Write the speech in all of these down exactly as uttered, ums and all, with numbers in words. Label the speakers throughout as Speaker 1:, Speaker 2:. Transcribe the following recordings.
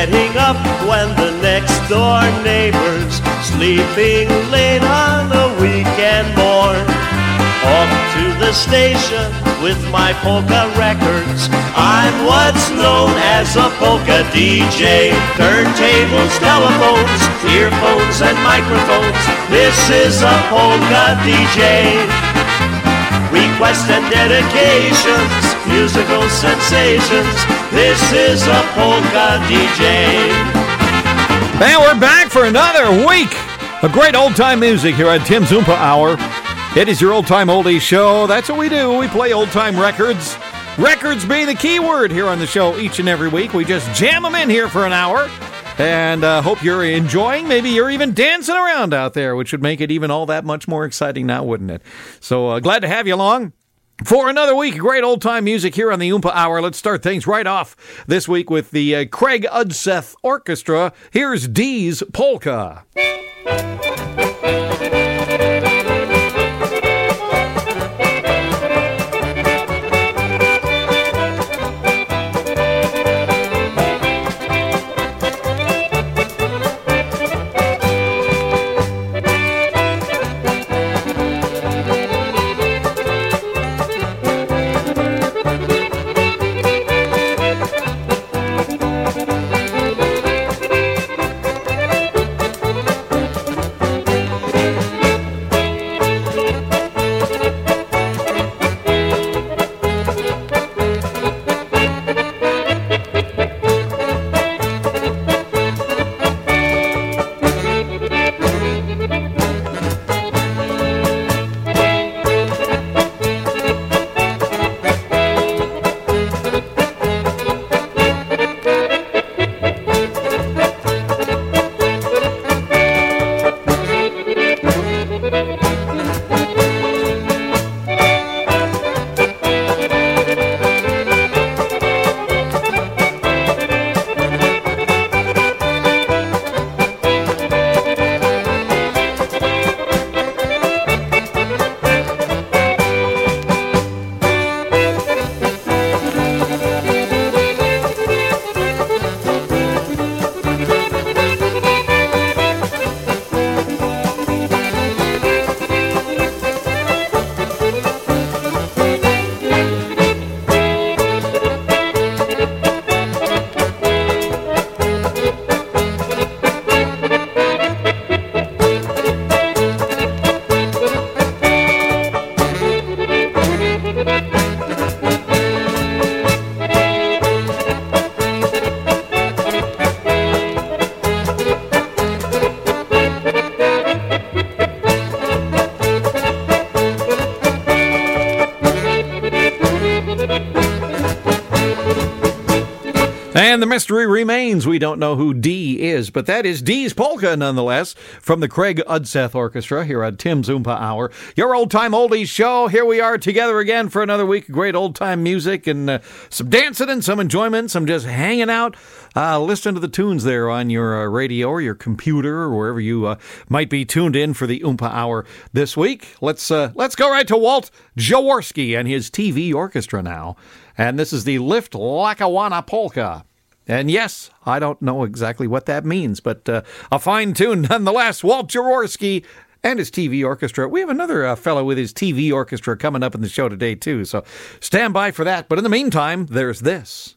Speaker 1: getting up when the next door neighbor's sleeping late on a weekend morn. Off to the station with my polka records. I'm what's known as a polka D J. Turntables, telephones, earphones and microphones. This is a polka D J. Requests and dedications, musical sensations. This is a polka D J.
Speaker 2: And we're back for another week of great old-time music here at Tim's Oompa Hour. It is your old-time oldies show. That's what we do. We play old-time records. Records being the key word here on the show each and every week. We just jam them in here for an hour. And uh, hope you're enjoying. Maybe you're even dancing around out there, which would make it even all that much more exciting now, wouldn't it? So uh, glad to have you along for another week of great old-time music here on the Oompa Hour. Let's start things right off this week with the uh, Craig Udseth Orchestra. Here's Dee's Polka. And the mystery remains. We don't know who Dee is, but that is Dee's Polka nonetheless from the Craig Udseth Orchestra here at Tim's Oompa Hour. Your old-time oldies show. Here we are together again for another week of great old-time music and uh, some dancing and some enjoyment, some just hanging out, uh, listening to the tunes there on your uh, radio or your computer or wherever you uh, might be tuned in for the Oompa Hour this week. Let's, uh, let's go right to Walt Jaworski and his T V orchestra now. And this is the Lift Lackawanna Polka. And yes, I don't know exactly what that means, but uh, a fine tune nonetheless. Walt Jaworski and his T V orchestra. We have another uh, fellow with his T V orchestra coming up in the show today, too, so stand by for that. But in the meantime, there's this.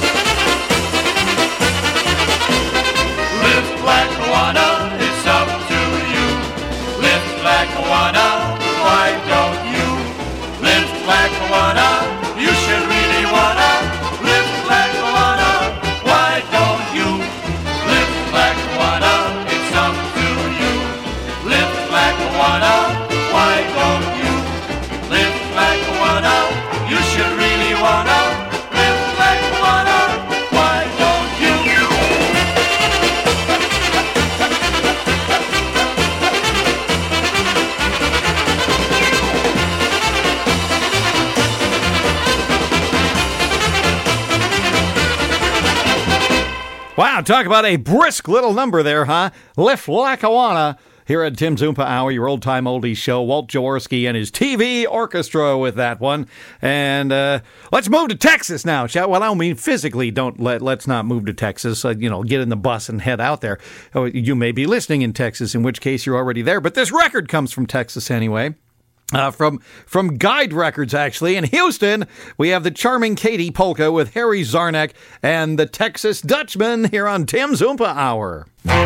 Speaker 3: Lackawanna, it's up to
Speaker 2: Wow, talk about a brisk little number there, huh? Lift Lackawanna. Here at Tim Zumpa Hour, your old-time oldies show, Walt Jaworski and his T V orchestra with that one. And uh, let's move to Texas now, shall we? Well, I don't mean physically, don't let, let's not move to Texas. Uh, you know, get in the bus and head out there. Oh, you may be listening in Texas, in which case you're already there. But this record comes from Texas anyway. Uh, from from Guide Records, actually. In Houston, we have the charming Katie Polka with Harry Zarnak and the Texas Dutchman here on Tim Zumpa Hour.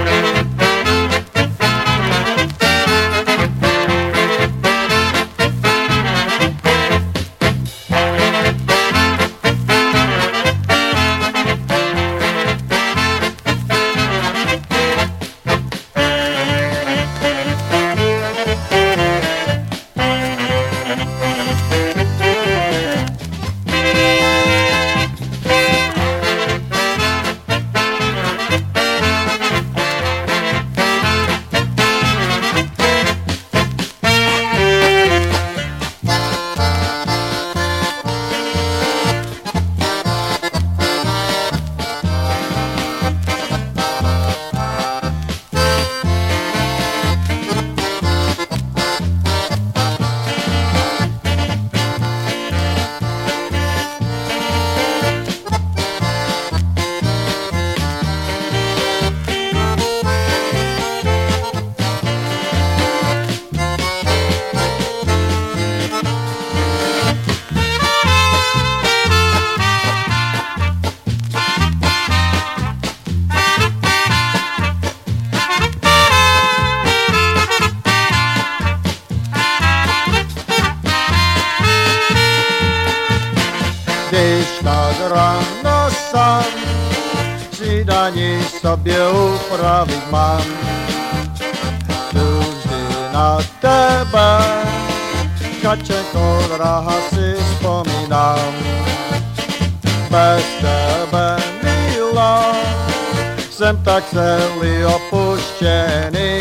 Speaker 3: Rano sam śniadanie sobie uprawić mam. Tu vždy na tebe, Kačenko, drahá, si vzpomínám. Bez tebe, milá, jsem tak celý opuštěný.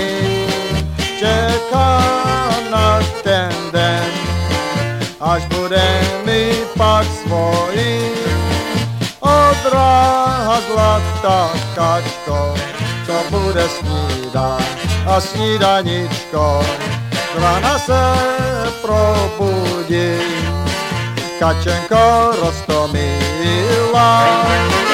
Speaker 3: Čekám na ten den, až bude mi pak svojí. Drahá zlatá kačko, to bude snídať a snídaničko. Rána se probudí, Kačenko roztomilá.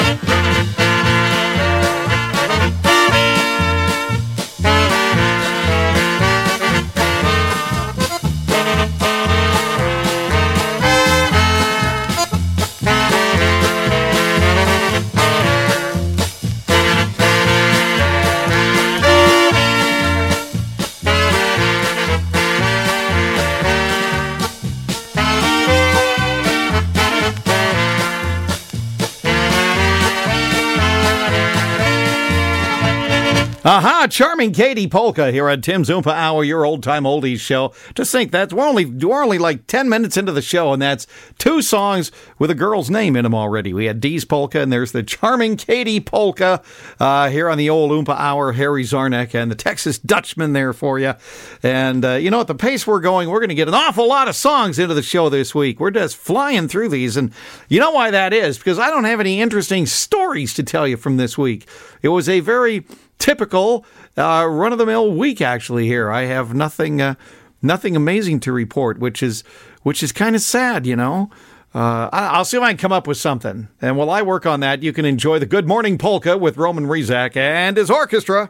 Speaker 2: Aha, charming Katie Polka here at Tim Zumpa Hour, your old-time oldies show. Just think that we're only we're only like ten minutes into the show, and that's two songs with a girl's name in them already. We had Dee's Polka, and there's the charming Katie Polka uh, here on the old Oompa Hour, Harry Zarnak, and the Texas Dutchman there for you. And uh, you know, at the pace we're going, we're going to get an awful lot of songs into the show this week. We're just flying through these, and you know why that is? Because I don't have any interesting stories to tell you from this week. It was a very typical uh, run-of-the-mill week, actually. Here, I have nothing, uh, nothing amazing to report, which is, which is kind of sad, you know. Uh, I'll see if I can come up with something, and while I work on that, you can enjoy the Good Morning Polka with Roman Rizak and his orchestra.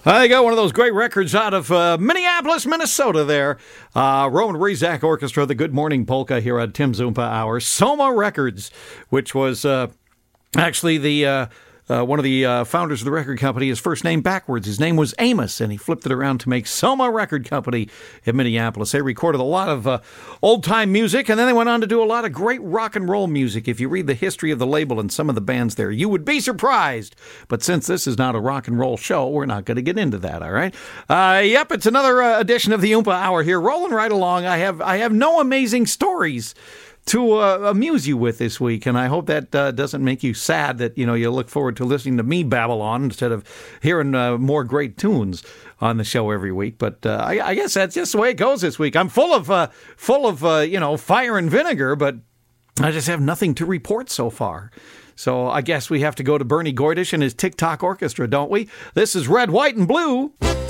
Speaker 2: I got one of those great records out of uh, Minneapolis, Minnesota there. Uh, Roman Rizak Orchestra, the Good Morning Polka here at Tim's Oompa Hour. Soma Records, which was uh, actually the... Uh, Uh, one of the uh, founders of the record company, his first name backwards. His name was Amos, and he flipped it around to make Soma Record Company in Minneapolis. They recorded a lot of uh, old-time music, and then they went on to do a lot of great rock and roll music. If you read the history of the label and some of the bands there, you would be surprised. But since this is not a rock and roll show, we're not going to get into that, all right? Uh, yep, it's another uh, edition of the Oompa Hour here, rolling right along. I have I have no amazing stories to uh, amuse you with this week, and I hope that uh, doesn't make you sad that, you know, you look forward to listening to me babble on instead of hearing uh, more great tunes on the show every week. But uh, I, I guess that's just the way it goes this week. I'm full of, uh, full of uh, you know, fire and vinegar, but I just have nothing to report so far. So I guess we have to go to Bernie Goydish and his TikTok Orchestra, don't we? This is Red, White, and Blue.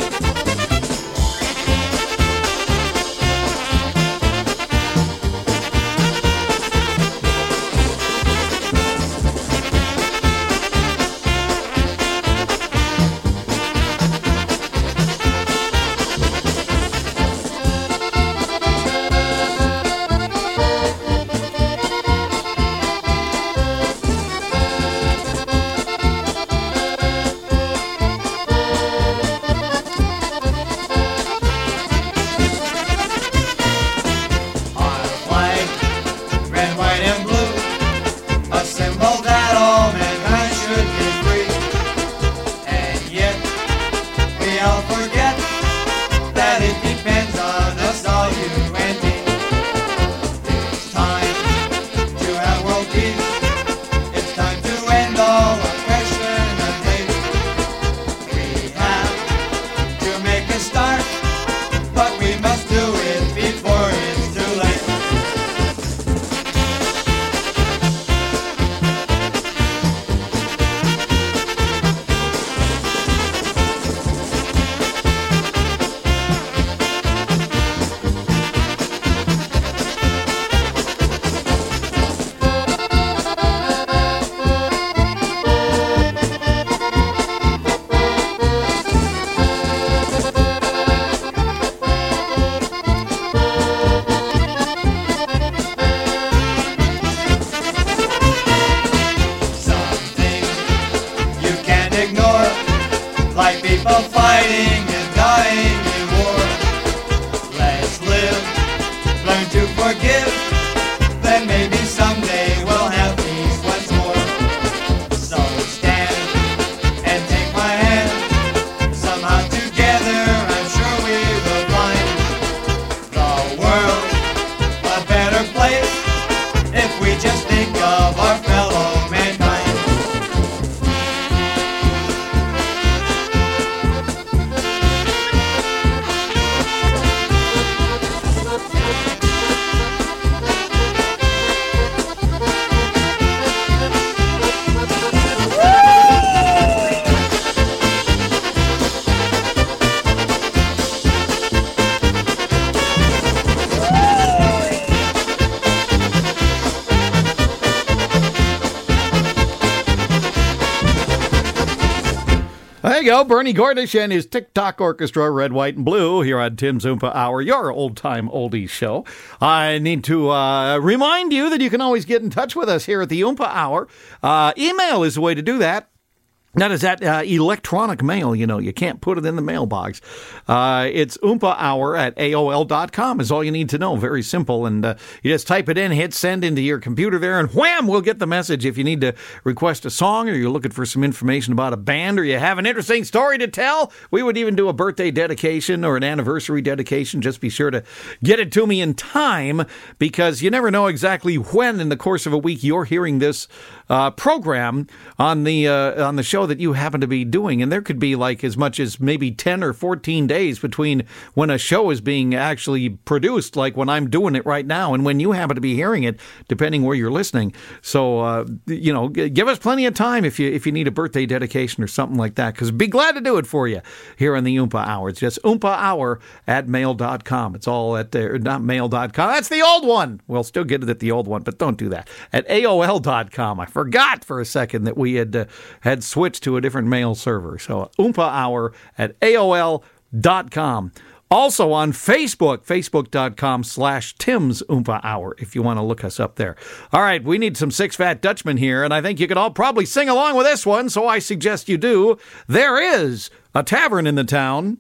Speaker 2: There you go, Bernie Goydish and his TikTok Orchestra, Red, White, and Blue, here on Tim's Oompa Hour, your old-time oldies show. I need to uh, remind you that you can always get in touch with us here at the Oompa Hour. Uh, email is the way to do that. That is that uh, electronic mail, you know. You can't put it in the mailbox. Uh, it's Oompa Hour at A O L dot com is all you need to know. Very simple. And uh, you just type it in, hit send into your computer there, and wham, we'll get the message. If you need to request a song or you're looking for some information about a band or you have an interesting story to tell, we would even do a birthday dedication or an anniversary dedication. Just be sure to get it to me in time because you never know exactly when in the course of a week you're hearing this uh, program on the uh, on the show that you happen to be doing, and there could be like as much as maybe ten or fourteen days between when a show is being actually produced, like when I'm doing it right now, and when you happen to be hearing it, depending where you're listening. So, uh, you know, give us plenty of time if you if you need a birthday dedication or something like that, because be glad to do it for you here on the Oompa Hour. It's just Oompa Hour at mail dot com. It's all at there, not mail dot com. That's the old one. We'll still get it at the old one, but don't do that. At A O L dot com. I forgot for a second that we had uh, had switched switch to a different mail server. So Oompa Hour at A O L dot com. Also on Facebook, facebook.com slash Tim's Oompa Hour, if you want to look us up there. All right, we need some Six Fat Dutchmen here, and I think you could all probably sing along with this one, so I suggest you do. There is a tavern in the town.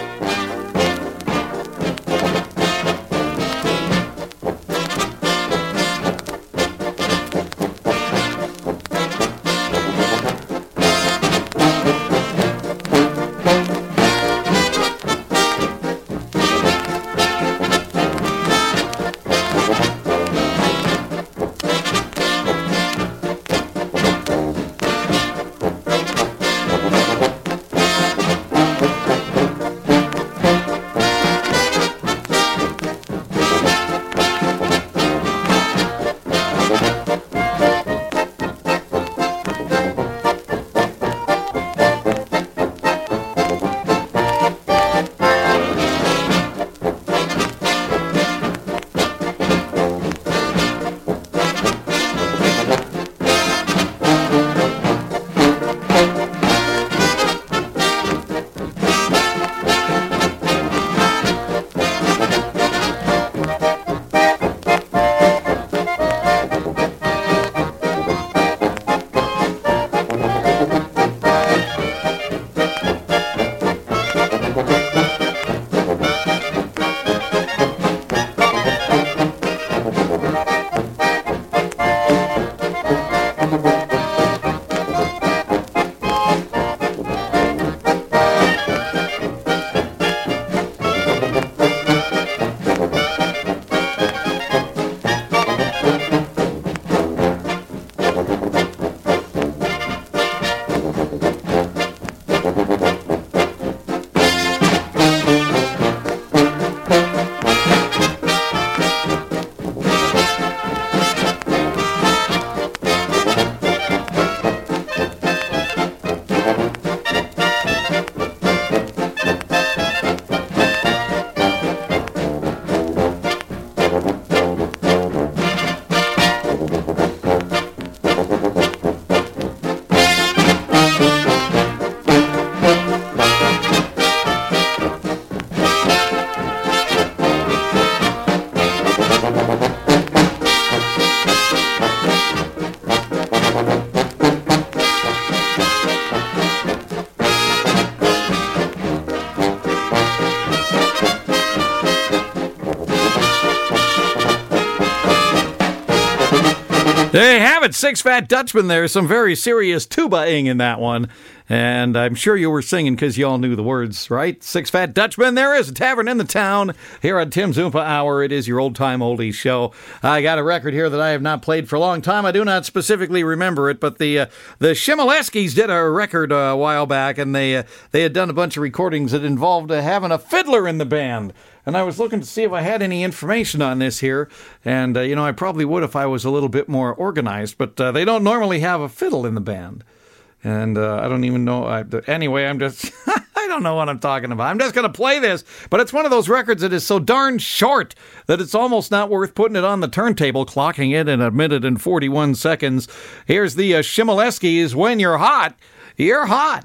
Speaker 2: There you have it, Six Fat Dutchmen there. Some very serious tuba-ing in that one. And I'm sure you were singing because you all knew the words, right? Six Fat Dutchmen, there is a tavern in the town here on Tim's Oompa Hour. It is your old-time oldies show. I got a record here that I have not played for a long time. I do not specifically remember it, but the uh, the Shimoleski's did a record uh, a while back, and they uh, they had done a bunch of recordings that involved uh, having a fiddler in the band. And I was looking to see if I had any information on this here. And, uh, you know, I probably would if I was a little bit more organized. But uh, they don't normally have a fiddle in the band. And uh, I don't even know. I, anyway, I'm just, I don't know what I'm talking about. I'm just going to play this. But it's one of those records that is so darn short that it's almost not worth putting it on the turntable, clocking it in a minute and forty-one seconds. Here's the uh, Shimoleski's When You're Hot, You're Hot.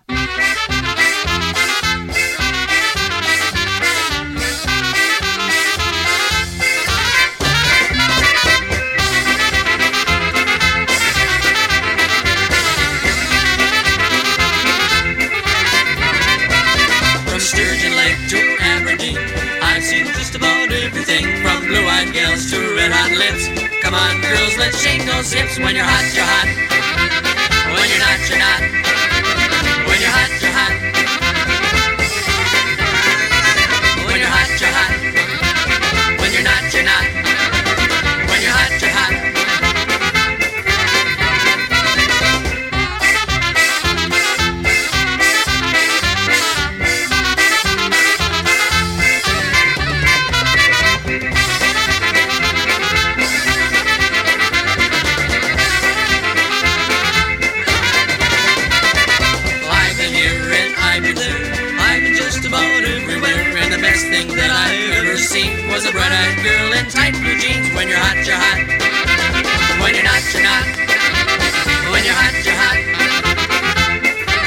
Speaker 4: Blue-eyed gals to red-hot lips. Come on, girls, let's shake those hips. When you're hot, you're hot. When you're not, you're not. When you're hot, you're hot. When you're hot, you're hot. When you're not, you're not. When you're hot, you're hot. Thing that I've ever seen was a bright-eyed girl in tight blue jeans. When you're hot, you're hot. When you're not, you're not. When you're hot, you're hot.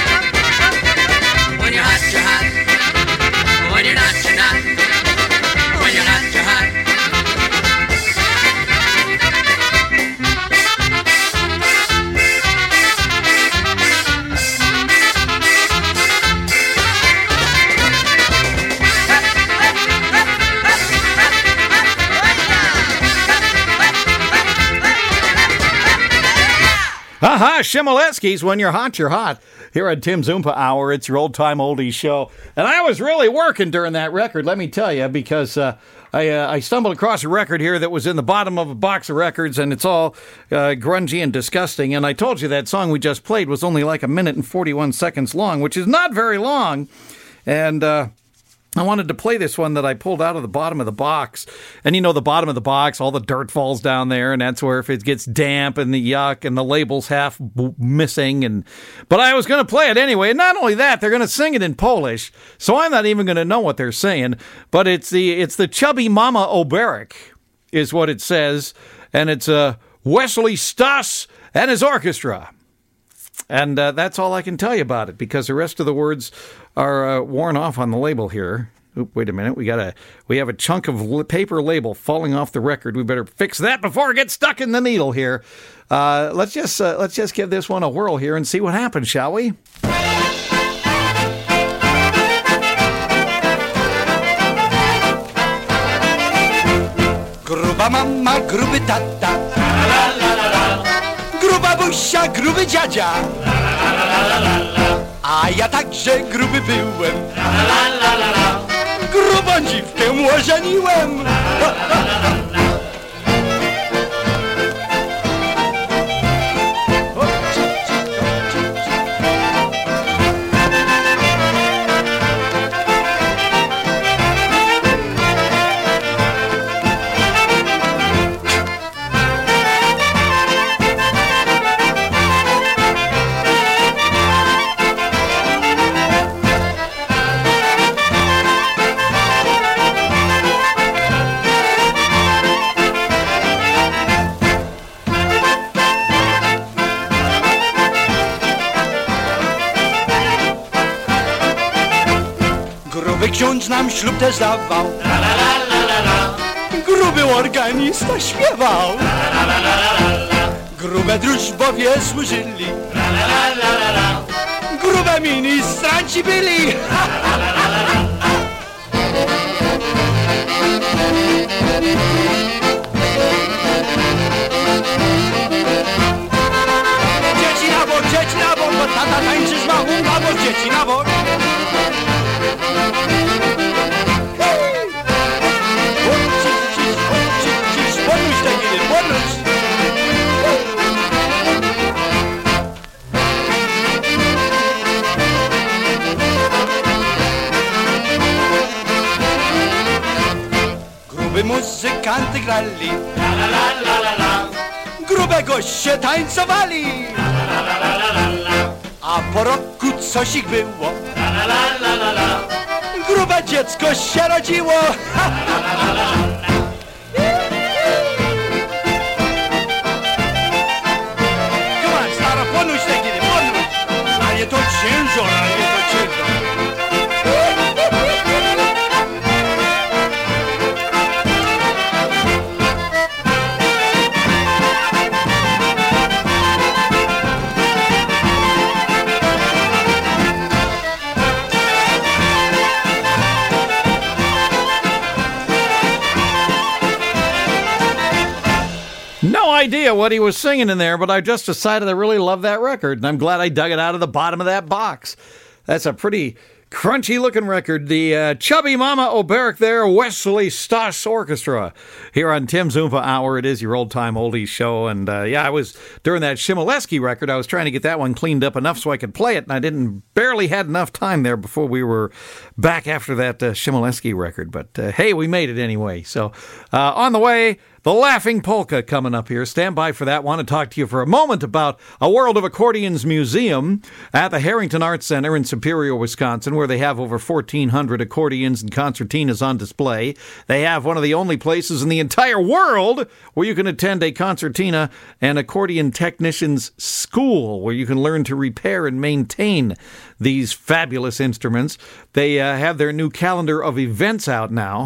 Speaker 2: Aha, Shimoleski's When You're Hot, You're Hot. Here at Tim's Oompa Hour, it's your old-time oldies show. And I was really working during that record, let me tell you, because uh, I, uh, I stumbled across a record here that was in the bottom of a box of records, and it's all uh, grungy and disgusting. And I told you that song we just played was only like a minute and forty-one seconds long, which is not very long. And uh, I wanted to play this one that I pulled out of the bottom of the box. And you know, the bottom of the box, all the dirt falls down there, and that's where if it gets damp and the yuck and the label's half b- missing. And But I was going to play it anyway. And not only that, they're going to sing it in Polish, so I'm not even going to know what they're saying. But it's the it's the Chubby Mama Oberek is what it says. And it's uh, Wesley Stas and his orchestra. And uh, that's all I can tell you about it, because the rest of the words are uh, worn off on the label here. Oop, wait a minute. We got a we have a chunk of li- paper label falling off the record. We better fix that before it gets stuck in the needle here. Uh, let's just uh, let's just give this one a whirl here and see what happens, shall we?
Speaker 5: Gruba mama, gruby tata. Gruba busia, gruby dziadzia. A ja także gruby byłem. Grubą dziwkę ożeniłem. Ksiądz nam ślub też dawał. Gruby organista śpiewał. Grube drużbowie służyli. Grube ministranci byli. Dzieci na bok, dzieci na bok, bo tata tańczy z mamą, na bok, dzieci na bok. Gruby muzykanty grali, grube goście tańcowali, a po roku coś ich było, grube dziecko się rodziło. Come on, stara, podnóż te giny, podnóż, ale to ciężar, ale to ciężar.
Speaker 2: No idea what he was singing in there, but I just decided I really love that record, and I'm glad I dug it out of the bottom of that box. That's a pretty crunchy-looking record. The uh, Chubby Mama Oberek there, Wesley Stas Orchestra. Here on Tim's Oompa Hour, it is your old-time oldies show, and uh, yeah, I was, during that Shimoleski record, I was trying to get that one cleaned up enough so I could play it, and I didn't, barely had enough time there before we were back after that uh, Shimoleski record, but uh, hey, we made it anyway. So, uh, on the way, the Laughing Polka coming up here. Stand by for that. I want to talk to you for a moment about a World of Accordions museum at the Harrington Arts Center in Superior, Wisconsin, where they have over fourteen hundred accordions and concertinas on display. They have one of the only places in the entire world where you can attend a concertina and accordion technician's school, where you can learn to repair and maintain these fabulous instruments. They uh, have their new calendar of events out now,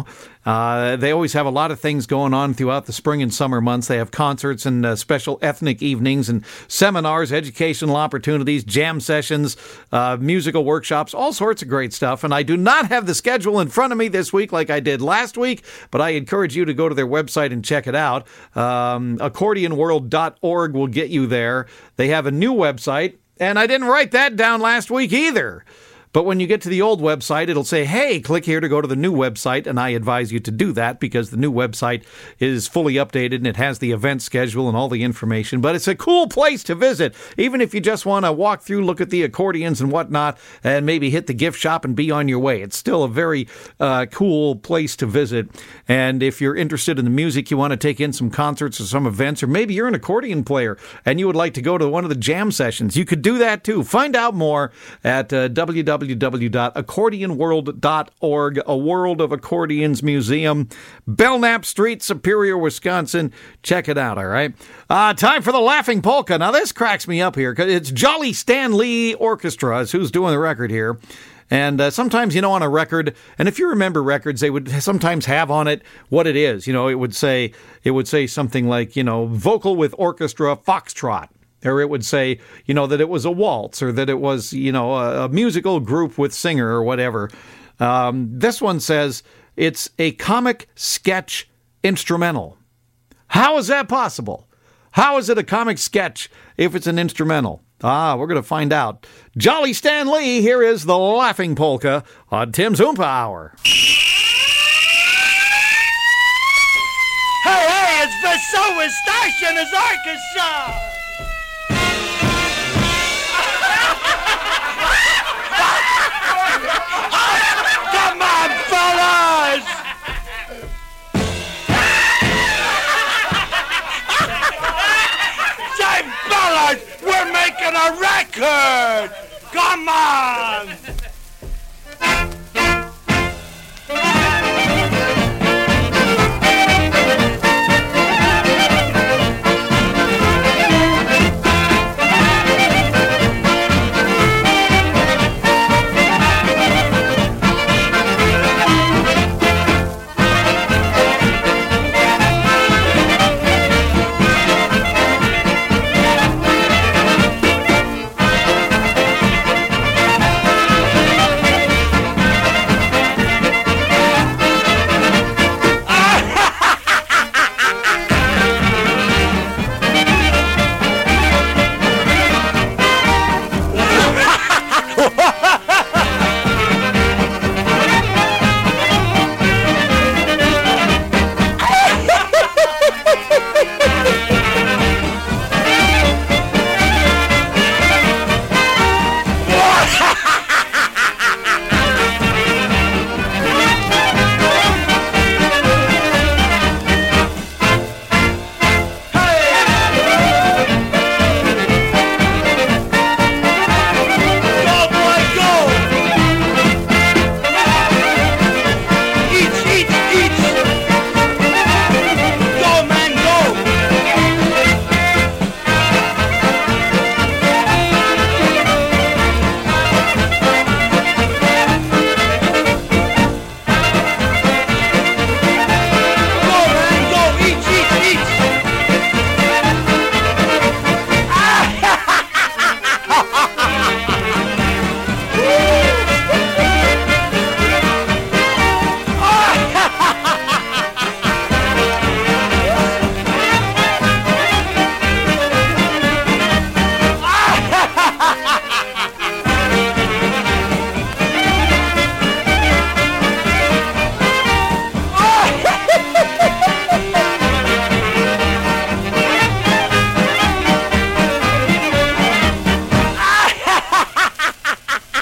Speaker 2: Uh, they always have a lot of things going on throughout the spring and summer months. They have concerts and uh, special ethnic evenings and seminars, educational opportunities, jam sessions, uh, musical workshops, all sorts of great stuff. And I do not have the schedule in front of me this week like I did last week, but I encourage you to go to their website and check it out. Um, accordion world dot org will get you there. They have a new website, and I didn't write that down last week either. But when you get to the old website, it'll say, hey, click here to go to the new website, and I advise you to do that because the new website is fully updated and it has the event schedule and all the information. But it's a cool place to visit, even if you just want to walk through, look at the accordions and whatnot, and maybe hit the gift shop and be on your way. It's still a very uh, cool place to visit. And if you're interested in the music, you want to take in some concerts or some events, or maybe you're an accordion player and you would like to go to one of the jam sessions, you could do that too. Find out more at uh, w w w dot accordion world dot org, a World of Accordions Museum, Belknap Street, Superior, Wisconsin. Check it out, all right? Uh, time for the Laughing Polka. Now, this cracks me up here because it's Jolly Stan Lee Orchestra is who's doing the record here. And uh, sometimes, you know, on a record, and if you remember records, they would sometimes have on it what it is. You know, it would say, it would say something like, you know, vocal with orchestra foxtrot. Or it would say, you know, that it was a waltz or that it was, you know, a, a musical group with singer or whatever. Um, this one says it's a comic sketch instrumental. How is that possible? How is it a comic sketch if it's an instrumental? Ah, we're going to find out. Jolly Stan Lee, here is the Laughing Polka on Tim's Oompa Hour.
Speaker 5: Hey, hey, it's Vesoa Stationer's Orchestra! Come on, fellas! Say, fellas, we're making a record! Come on!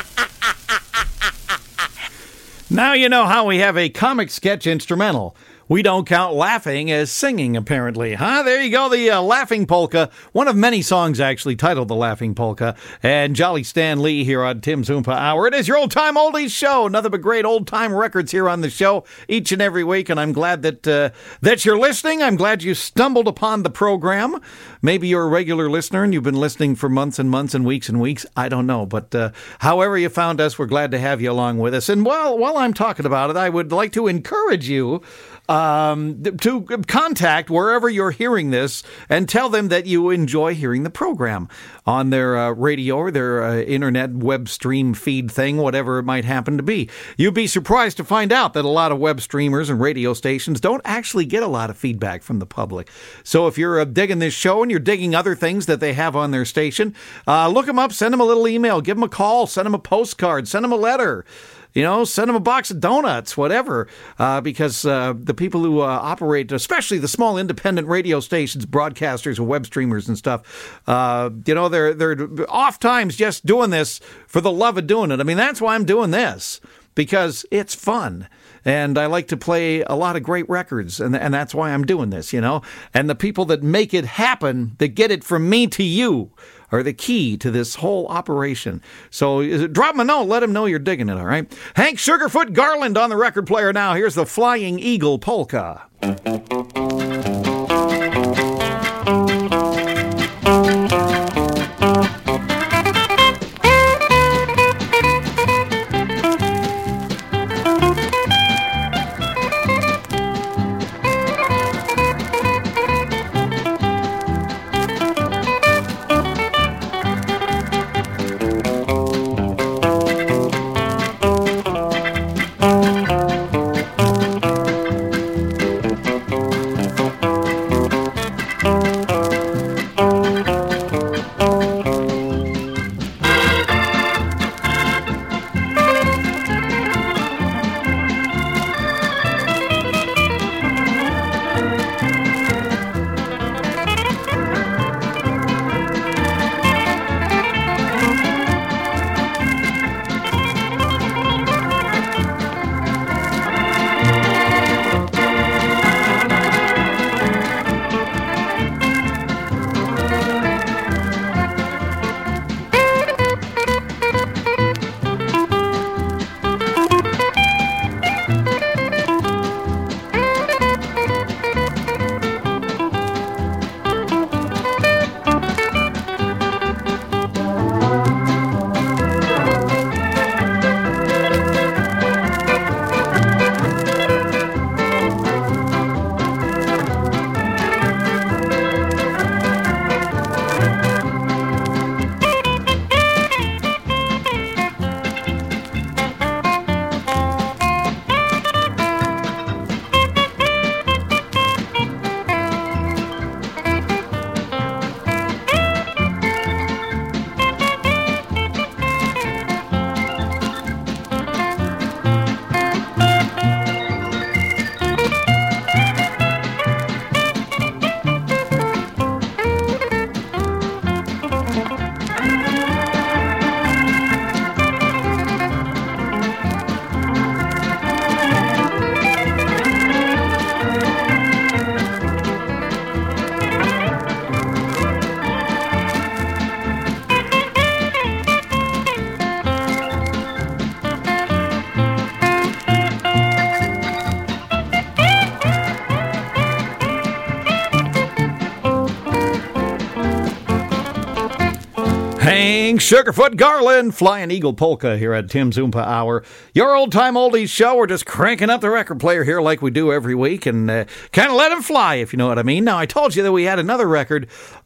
Speaker 2: Now you know how we have a comic sketch instrumental. We don't count laughing as singing, apparently. Huh? There you go, the uh, Laughing Polka. One of many songs, actually, titled The Laughing Polka. And Jolly Stan Lee here on Tim's Oompa Hour. It is your old-time oldies show. Nothing but great old-time records here on the show each and every week. And I'm glad that, uh, that you're listening. I'm glad you stumbled upon the program. Maybe you're a regular listener and you've been listening for months and months and weeks and weeks. I don't know. But uh, however you found us, we're glad to have you along with us. And while, while I'm talking about it, I would like to encourage you Um, to contact wherever you're hearing this and tell them that you enjoy hearing the program on their uh, radio or their uh, internet web stream feed thing, whatever it might happen to be. You'd be surprised to find out that a lot of web streamers and radio stations don't actually get a lot of feedback from the public. So if you're uh, digging this show and you're digging other things that they have on their station, uh, look them up, send them a little email, give them a call, send them a postcard, send them a letter. You know, send them a box of donuts, whatever, uh, because uh, the people who uh, operate, especially the small independent radio stations, broadcasters and web streamers and stuff, uh, you know, they're they're oft times just doing this for the love of doing it. I mean, that's why I'm doing this, because it's fun. And I like to play a lot of great records, and and that's why I'm doing this, you know. And the people that make it happen, that get it from me to you, are the key to this whole operation. So drop them a note, let them know you're digging it, all right? Hank Sugarfoot Garland on the record player now. Here's the Flying Eagle Polka. Hank Sugarfoot Garland, Flying Eagle Polka here at Tim's Oompa Hour. Your old-time oldies show. We're just cranking up the record player here like we do every week and uh, kind of let him fly, if you know what I mean. Now, I told you that we had another record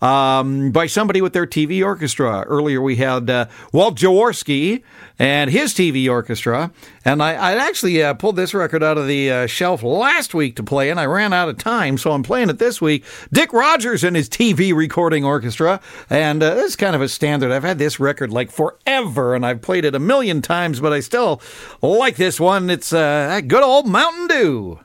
Speaker 2: um, by somebody with their T V orchestra. Earlier we had uh, Walt Jaworski and his T V orchestra. And I, I actually uh, pulled this record out of the uh, shelf last week to play, and I ran out of time, so I'm playing it this week. Dick Rogers and his T V recording orchestra. And uh, this is kind of a standard. I've had this record like forever, and I've played it a million times, but I still like this one. It's uh, that good old Mountain Dew.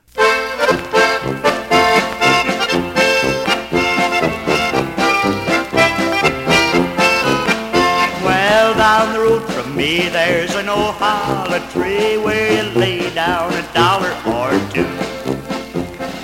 Speaker 1: Well, down the road from me, there's an old hollow tree where you lay down a dollar or two.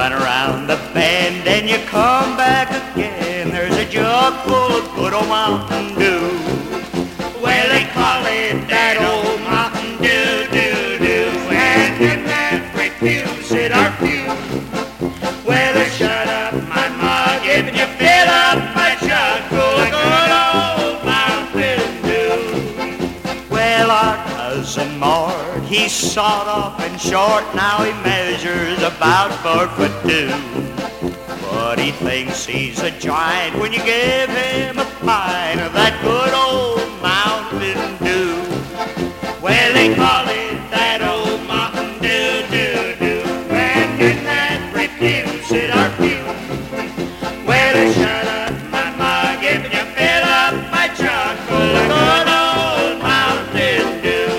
Speaker 1: run around the bend and you come back again. There's a jug full of good old Mountain Dew. Well, they call it that old Mountain Dew, Dew, Dew. And in that refuse it our few. Well, they shut up my mug if you fill up my jug full of good old Mountain Dew. Well, our cousin Mort, he's sawed off and short. Now he measures about four foot two. But he thinks he's a giant when you give him a pint of that good old Mountain Dew. Well, they call it that old Mountain Dew, Dew, Dew. And in that refuse it our few. Well, they shut up my mug if you fill up my jug full of good old Mountain Dew.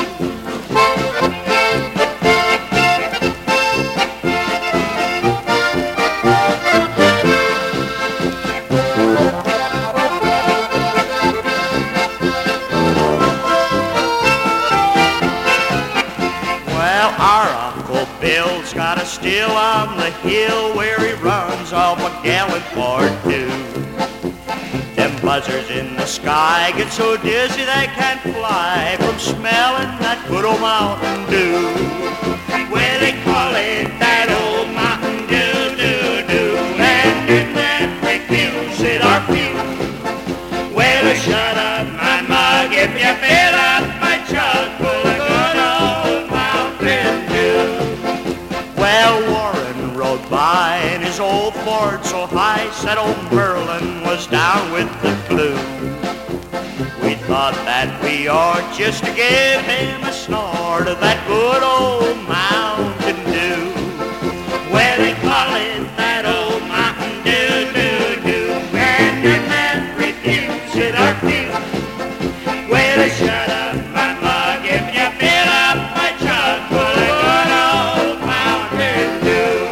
Speaker 1: Bill's got a still on the hill where he runs off a gallon for two. Them buzzards in the sky get so dizzy they can't fly from smelling that good old Mountain Dew. Well, they call it that old Mountain Dew, Dew, Dew. And in that refuse it our few. Well, shut up my mug if you fill up my jug full of good old Mountain Dew. Well, Warren rode by in his old Ford so high, said old Merlin was down with the flu. We thought that we ought just to give him a snort of that good old Mountain Dew. Well, they call it that old Mountain Dew, Dew, Dew. And in that refuse it our few. Well, they shut up my mug if you fill up my jug full of good old Mountain Dew.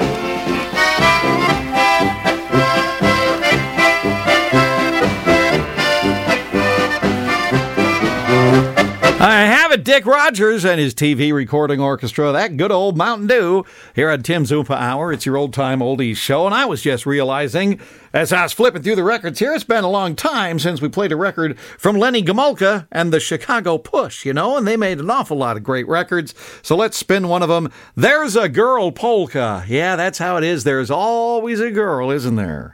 Speaker 2: I have it, Dick Rogers and his T V recording orchestra, that good old Mountain Dew, here on Tim's Oompa Hour. It's your old-time oldies show, and I was just realizing, as I was flipping through the records here, it's been a long time since we played a record from Lenny Gomulka and the Chicago Push, you know, and they made an awful lot of great records, so let's spin one of them. There's a Girl Polka. Yeah, that's how it is. There's always a girl, isn't there?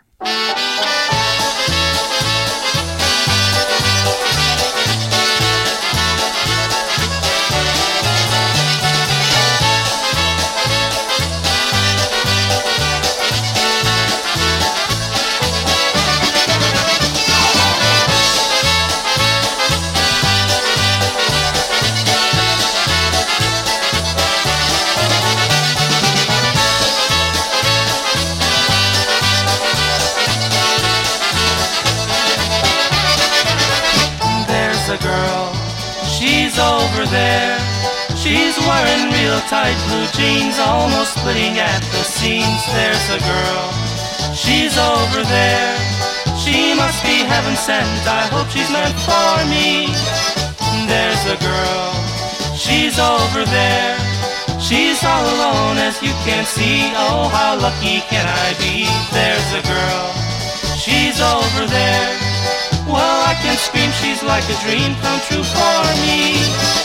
Speaker 6: Over there, she's wearing real tight blue jeans, almost splitting at the seams. There's a girl, she's over there. She must be heaven sent, I hope she's meant for me. There's a girl, she's over there. She's all alone as you can see. Oh, how lucky can I be? There's a girl, she's over there. Well, I can scream, she's like a dream come true for me.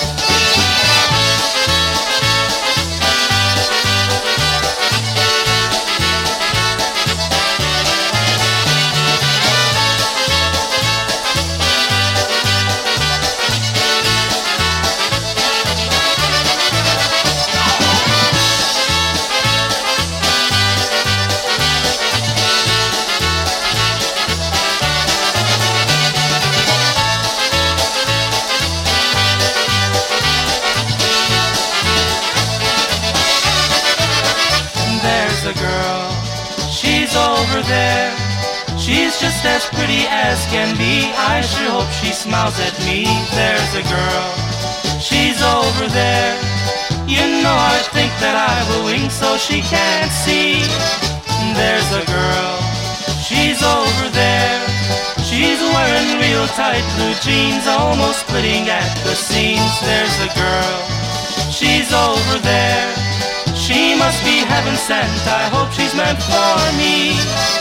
Speaker 6: There, she's just as pretty as can be. I sure hope she smiles at me. There's a girl, she's over there. You know I think that I will wink so she can't see. There's a girl, she's over there. She's wearing real tight blue jeans, almost splitting at the seams. There's a girl, she's over there. She must be heaven sent, I hope she's meant for me.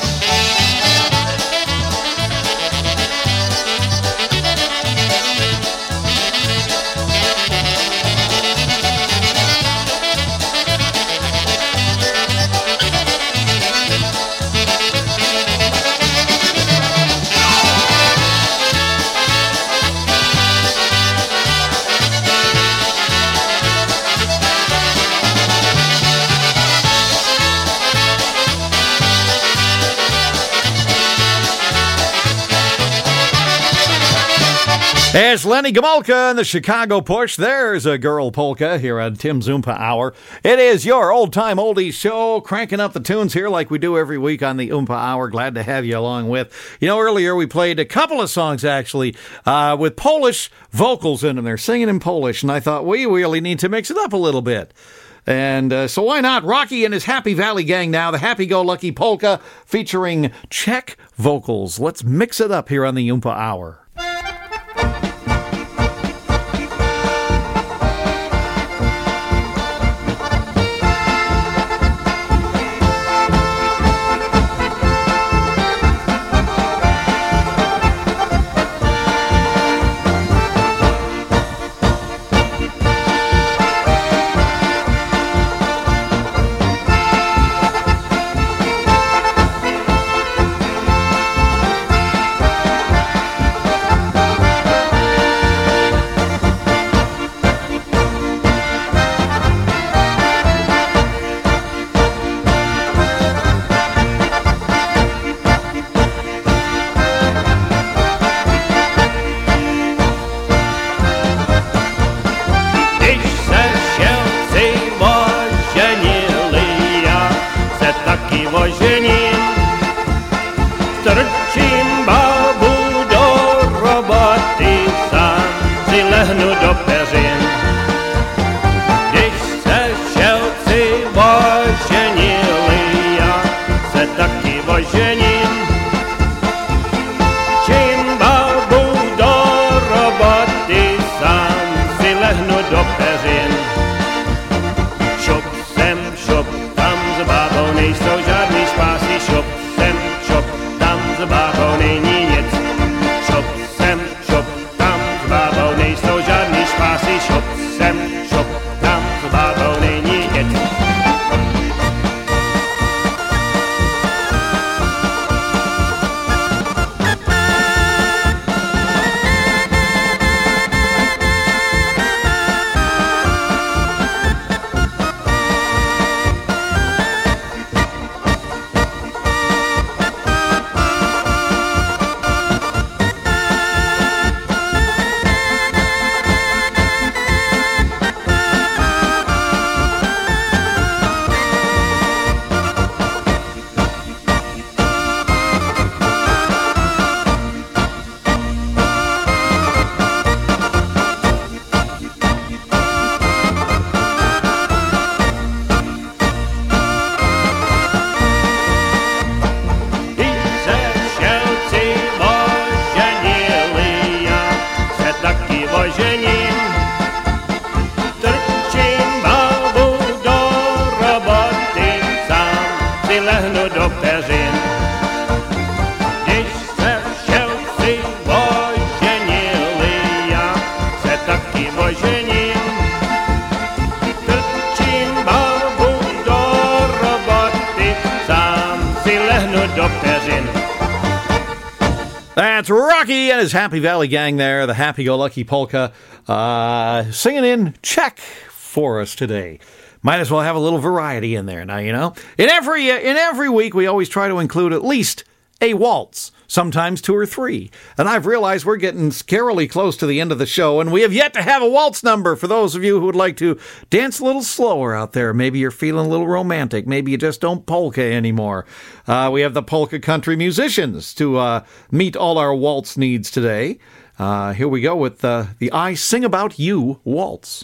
Speaker 2: It's Lenny Gomulka and the Chicago Push. There's a girl polka here on Tim's Oompa Hour. It is your old-time oldies show, cranking up the tunes here like we do every week on the Oompa Hour. Glad to have you along with. You know, earlier we played a couple of songs, actually, uh, with Polish vocals in them. They're singing in Polish, and I thought we really need to mix it up a little bit. And uh, so why not? Rocky and his Happy Valley Gang now, the Happy-Go-Lucky Polka featuring Czech vocals. Let's mix it up here on the Oompa Hour. That's Rocky and his Happy Valley Gang there, the Happy-Go-Lucky Polka, uh, singing in Czech for us today. Might as well have a little variety in there now, you know. In every, uh, in every week, we always try to include at least a waltz, sometimes two or three. And I've realized we're getting scarily close to the end of the show, and we have yet to have a waltz number for those of you who would like to dance a little slower out there. Maybe you're feeling a little romantic. Maybe you just don't polka anymore. Uh, we have the Polka Country Musicians to uh, meet all our waltz needs today. Uh, here we go with uh, the I Sing About You waltz.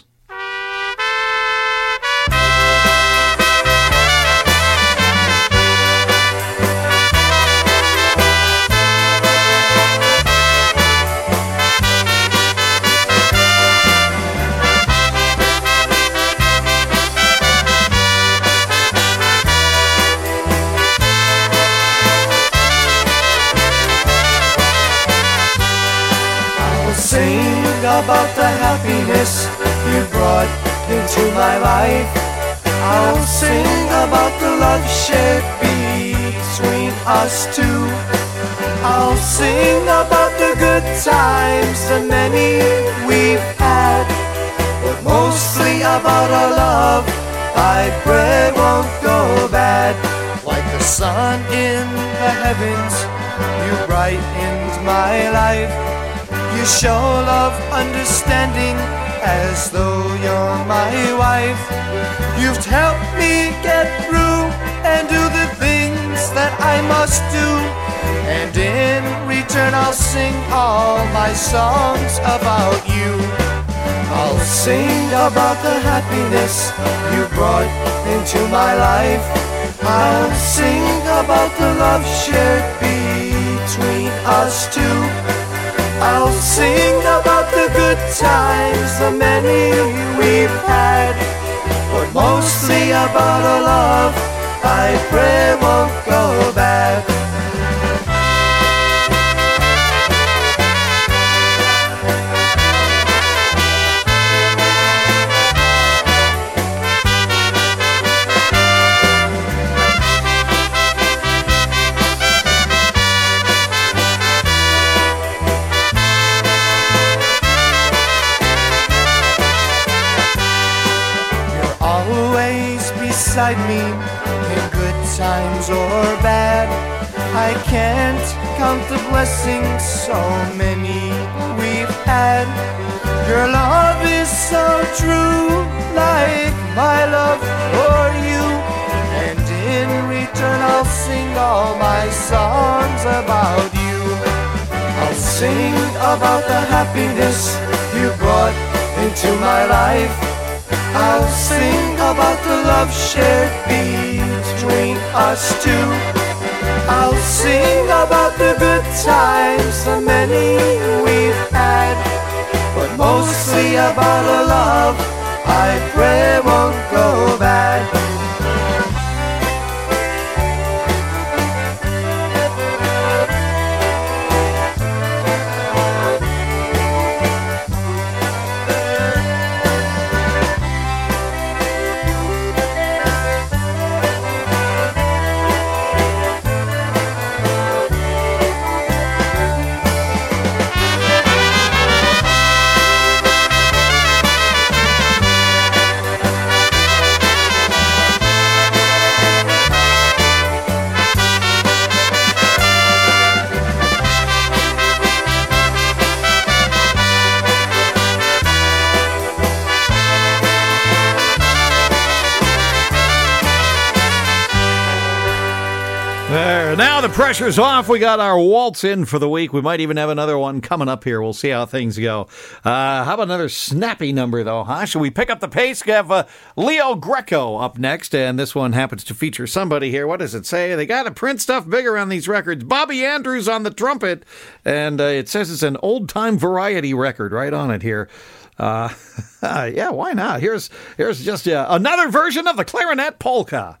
Speaker 3: about the happiness you brought into my life. I'll sing about the love shared between us two. I'll sing about the good times, the many we've had, but mostly about our love I pray won't go bad. Like the sun in the heavens, you brightened my life. You show love, understanding, as though you're my wife. You've helped me get through and do the things that I must do, and in return I'll sing all my songs about you. I'll sing about the happiness you brought into my life. I'll sing about the love shared between us two. I'll sing about the good times, the many we've had, but mostly about our love I pray won't go bad. Beside me in good times or bad. I can't count the blessings, so many we've had. Your love is so true, like my love for you, and in return I'll sing all my songs about you. I'll sing about the happiness you brought into my life. I'll sing about the love shared between us two. I'll sing about the good times, the many we've had, but mostly about a love I pray won't go bad.
Speaker 2: Now the pressure's off. We got our waltz in for the week. We might even have another one coming up here. We'll see how things go. Uh, how about another snappy number, though, huh? Should we pick up the pace? We have uh, Leo Greco up next, and this one happens to feature somebody here. What does it say? They got to print stuff bigger on these records. Bobby Andrews on the trumpet, and uh, it says it's an old-time variety record right on it here. Uh, yeah, why not? Here's, here's just uh, another version of the Clarinet Polka.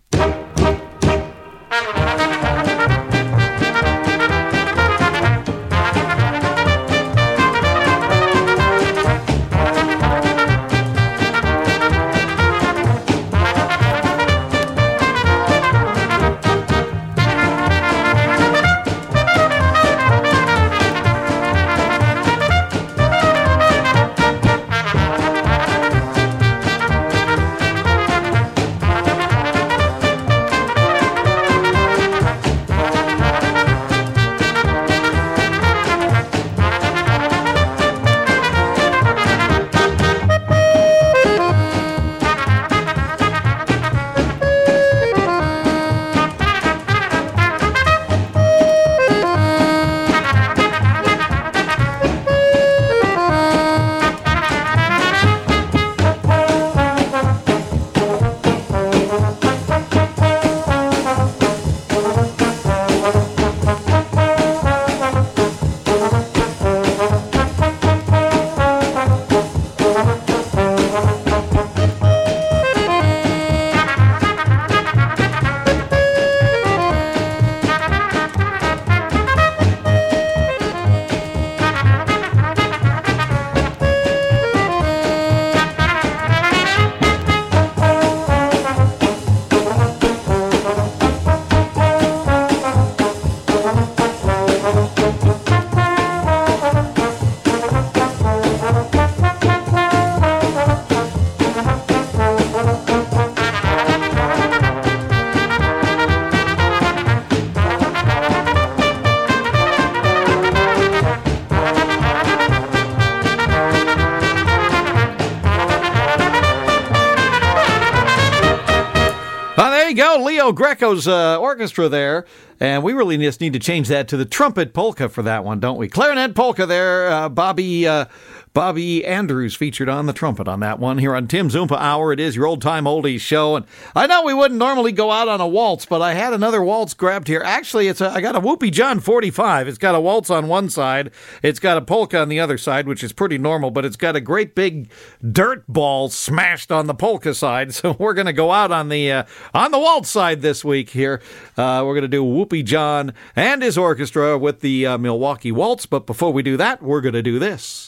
Speaker 2: Ennio Greco's uh, orchestra there, and we really just need to change that to the trumpet polka for that one, don't we? Clarinet polka there, uh, Bobby uh, Bobby Andrews featured on the trumpet on that one here on Tim's Oompa Hour. It is your old-time oldies show, and I know we wouldn't normally go out on a waltz, but I had another waltz grabbed here. Actually, it's a, I got a Whoopie John forty-five. It's got a waltz on one side, it's got a polka on the other side, which is pretty normal, but it's got a great big dirt ball smashed on the polka side, so we're going to go out on the uh, on the waltz side this week here. Uh, we're going to do Whoopie John and his orchestra with the uh, Milwaukee Waltz, but before we do that, we're going to do this.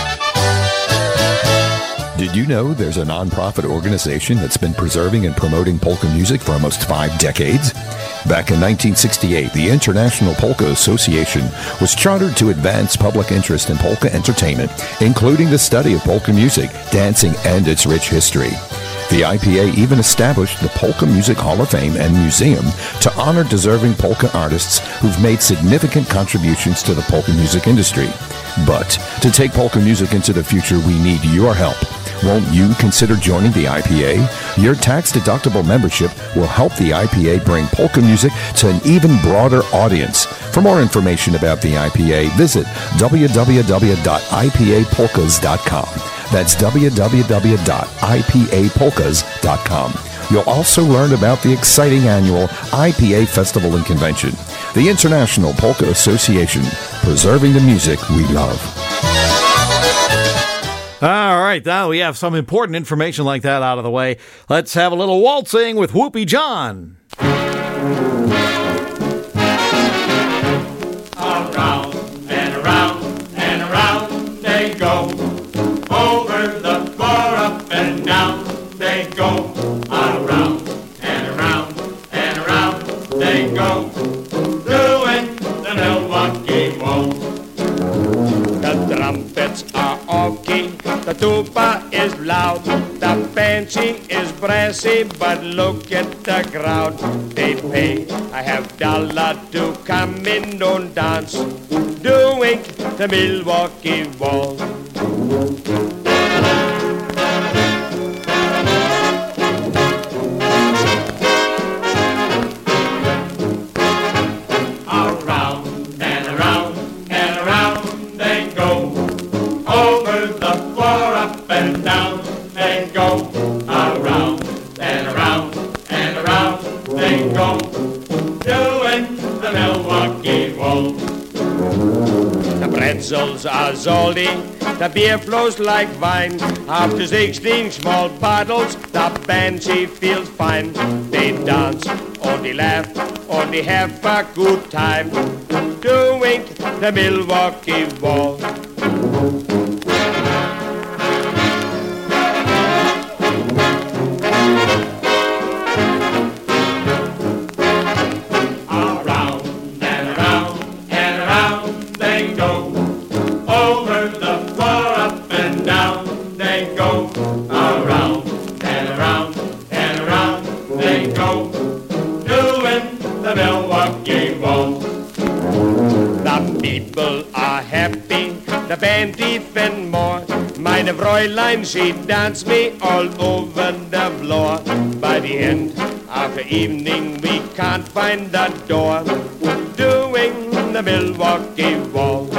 Speaker 7: Did you know there's a nonprofit organization that's been preserving and promoting polka music for almost five decades? Back in nineteen sixty-eight, the International Polka Association was chartered to advance public interest in polka entertainment, including the study of polka music, dancing, and its rich history. The I P A even established the Polka Music Hall of Fame and Museum to honor deserving polka artists who've made significant contributions to the polka music industry. But to take polka music into the future, we need your help. Won't you consider joining the I P A? Your tax-deductible membership will help the I P A bring polka music to an even broader audience. For more information about the I P A, visit w w w dot i p a polkas dot com. That's w w w dot i p a polkas dot com. You'll also learn about the exciting annual I P A Festival and Convention. The International Polka Association, preserving the music we love.
Speaker 2: All right, now we have some important information like that out of the way. Let's have a little waltzing with Whoopie John.
Speaker 8: Around and around and around they go. Over the floor, up and down they go. Around and around and around they go. Doing the Milwaukee Waltz. The trumpets are okay, the tuba is loud, the banshee is brassy, but look at the crowd. They pay I have dollar to come in and dance, doing the Milwaukee Waltz. Pretzels are zoldy, the beer flows like wine. After sixteen small bottles, the banshee feels fine. They dance, or they laugh, or they have a good time, doing the Milwaukee Waltz. Fräulein, she danced me all over the floor. By the end of the evening, we can't find the door, doing the Milwaukee Waltz.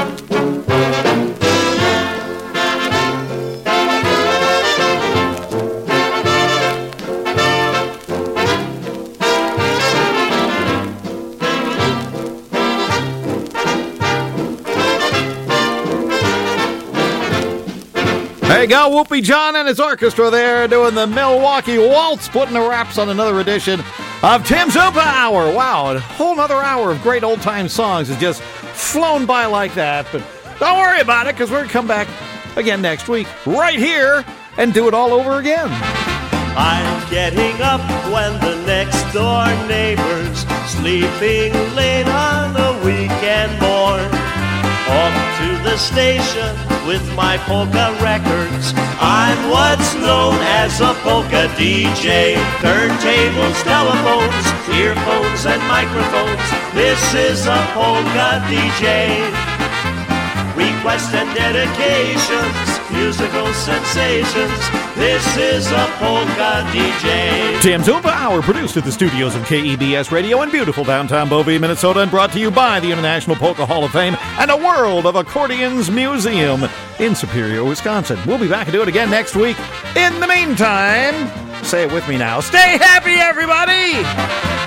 Speaker 2: There you go, Whoopie John and his orchestra there doing the Milwaukee Waltz, putting the wraps on another edition of Tim's Oompa Hour. Wow, a whole nother hour of great old-time songs has just flown by like that. But don't worry about it, because we're going to come back again next week, right here, and do it all over again.
Speaker 1: I'm getting up when the next door neighbor's sleeping late on a weekend morn. Off to the station with my polka records. I'm what's known as a polka D J. Turntables, telephones, earphones, and microphones. This is a polka D J. Requests and dedications musical sensations. This is a polka D J.
Speaker 2: Tim Zumba Hour, produced at the studios of K E B S Radio in beautiful downtown Bovey, Minnesota, and brought to you by the International Polka Hall of Fame and a World of Accordions Museum in Superior, Wisconsin. We'll be back and do it again next week. In the meantime, say it with me now, stay happy, everybody!